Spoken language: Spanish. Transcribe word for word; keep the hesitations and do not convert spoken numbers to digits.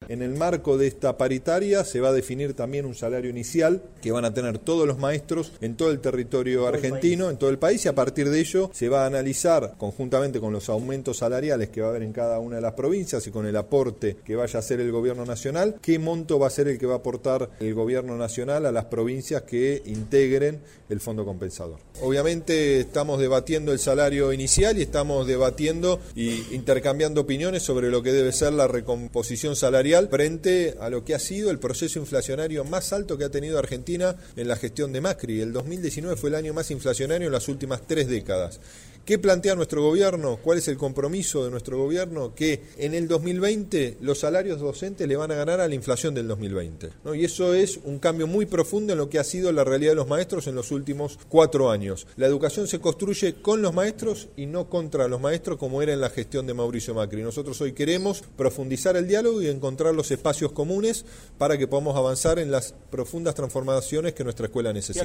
En el marco de esta paritaria se va a definir también un salario inicial que van a tener todos los maestros en todo el territorio argentino, en todo el país, y a partir de ello se va a analizar conjuntamente con los aumentos salariales que va a haber en cada una de las provincias y con el aporte que vaya a hacer el gobierno nacional, qué monto va a ser el que va a aportar el gobierno nacional a las provincias que integren el fondo compensador. Obviamente estamos debatiendo el salario inicial y estamos debatiendo y intercambiando opiniones sobre lo que debe ser la recomposición salarial frente a lo que ha sido el proceso inflacionario más alto que ha tenido Argentina en la gestión de Macri. El dos mil diecinueve fue el año más inflacionario en las últimas tres décadas. ¿Qué plantea nuestro gobierno? ¿Cuál es el compromiso de nuestro gobierno? Que en el dos mil veinte los salarios docentes le van a ganar a la inflación del dos mil veinte, ¿no? Y eso es un cambio muy profundo en lo que ha sido la realidad de los maestros en los últimos cuatro años. La educación se construye con los maestros y no contra los maestros como era en la gestión de Mauricio Macri. Nosotros hoy queremos profundizar el diálogo y encontrar los espacios comunes para que podamos avanzar en las profundas transformaciones que nuestra escuela necesita.